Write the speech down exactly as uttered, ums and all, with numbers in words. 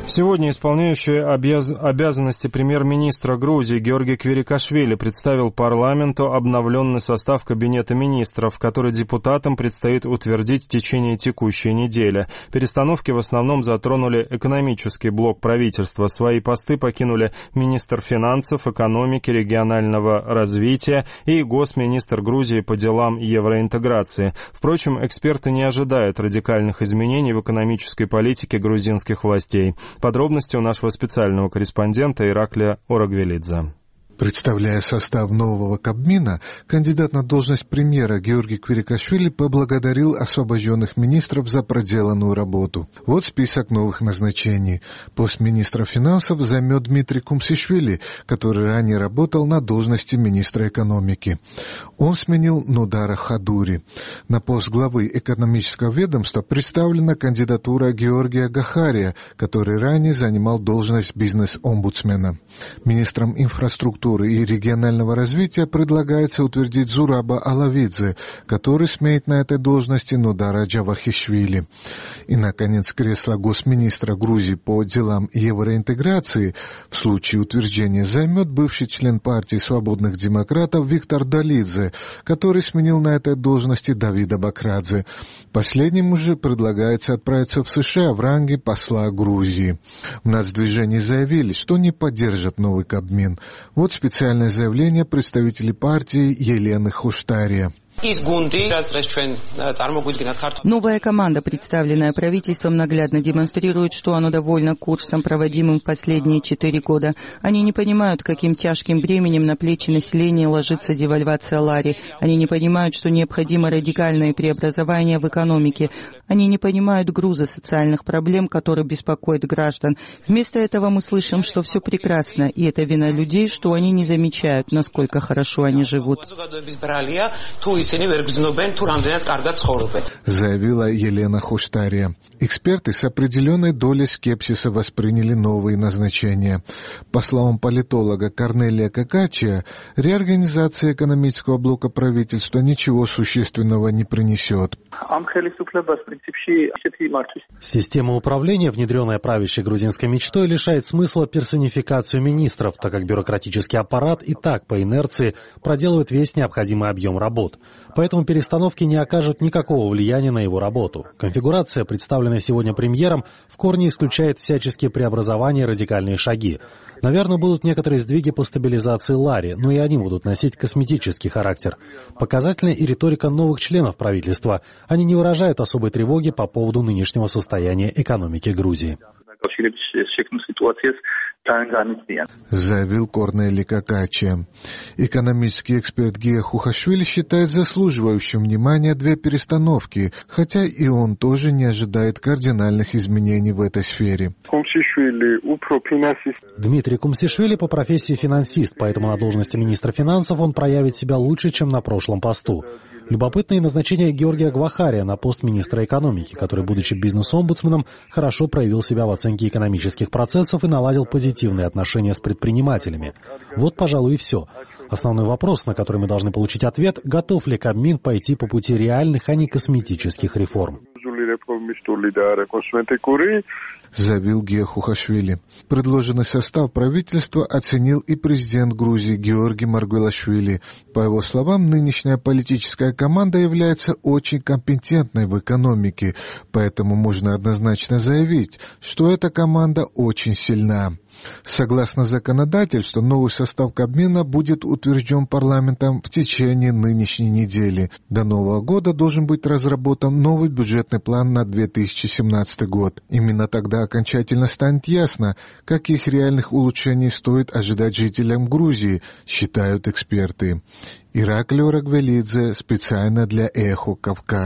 Сегодня исполняющий обяз... обязанности премьер-министра Грузии Георгий Квирикашвили представил парламенту обновленный состав Кабинета министров, который депутатам предстоит утвердить в течение текущей недели. Перестановки в основном затронули экономический блок правительства. Свои посты покинули министр финансов, экономики, регионального развития и госминистр Грузии по делам евроинтеграции. Впрочем, эксперты не ожидают радикальных изменений в экономической политике грузинских властей. Подробности у нашего специального корреспондента Ираклия Орагвелидзе. Представляя состав нового Кабмина, кандидат на должность премьера Георгий Квирикашвили поблагодарил освобожденных министров за проделанную работу. Вот список новых назначений. Пост министра финансов займет Дмитрий Кумсишвили, который ранее работал на должности министра экономики. Он сменил Нудара Хадури. На пост главы экономического ведомства представлена кандидатура Георгия Гахария, который ранее занимал должность бизнес-омбудсмена. Министром инфраструктуры и регионального развития предлагается утвердить Зураба Алавидзе, который сменит на этой должности Нудара Джавахишвили. И, наконец, кресло госминистра Грузии по делам евроинтеграции в случае утверждения займет бывший член партии свободных демократов Виктор Долидзе, который сменил на этой должности Давида Бакрадзе. Последнему же предлагается отправиться в США в ранге посла Грузии. В нацдвижении заявили, что не поддержат новый Кабмин. Вот специальное заявление представителей партии Елены Хуштария. Новая команда, представленная правительством, наглядно демонстрирует, что оно довольно курсом, проводимым в последние четыре года. Они не понимают, каким тяжким бременем на плечи населения ложится девальвация лари. Они не понимают, что необходимо радикальное преобразование в экономике. Они не понимают груза социальных проблем, которые беспокоят граждан. Вместо этого мы слышим, что все прекрасно, и это вина людей, что они не замечают, насколько хорошо они живут. Заявила Елена Хуштария. Эксперты с определенной долей скепсиса восприняли новые назначения. По словам политолога Корнелия Какачия, реорганизация экономического блока правительства ничего существенного не принесет. Система управления, внедренная правящей грузинской мечтой, лишает смысла персонификацию министров, так как бюрократический аппарат и так по инерции проделывает весь необходимый объем работ. Поэтому перестановки не окажут никакого влияния на его работу. Конфигурация, представленная сегодня премьером, в корне исключает всяческие преобразования и радикальные шаги. Наверное, будут некоторые сдвиги по стабилизации лари, но и они будут носить косметический характер. Показательна и риторика новых членов правительства. Они не выражают особой тревоги по поводу нынешнего состояния экономики Грузии. Заявил Корнели Какачия. Экономический эксперт Гия Хухашвили считает заслуживающим внимания две перестановки, хотя и он тоже не ожидает кардинальных изменений в этой сфере. Дмитрий Кумсишвили по профессии финансист, поэтому на должности министра финансов он проявит себя лучше, чем на прошлом посту. Любопытное назначение Георгия Гвахария на пост министра экономики, который, будучи бизнес-омбудсменом, хорошо проявил себя в оценке экономических процессов и наладил позитивные отношения с предпринимателями. Вот, пожалуй, и все. Основной вопрос, на который мы должны получить ответ, готов ли Кабмин пойти по пути реальных, а не косметических реформ. Заявил Гия Хухашвили. Предложенный состав правительства оценил и президент Грузии Георгий Маргвелашвили. По его словам, нынешняя политическая команда является очень компетентной в экономике, поэтому можно однозначно заявить, что эта команда очень сильна. Согласно законодательству, новый состав Кабмина будет утвержден парламентом в течение нынешней недели. До Нового года должен быть разработан новый бюджетный план на две тысячи семнадцатый год. Именно тогда окончательно станет ясно, каких реальных улучшений стоит ожидать жителям Грузии, считают эксперты. Ираклий Орагвелидзе специально для «Эхо Кавказа».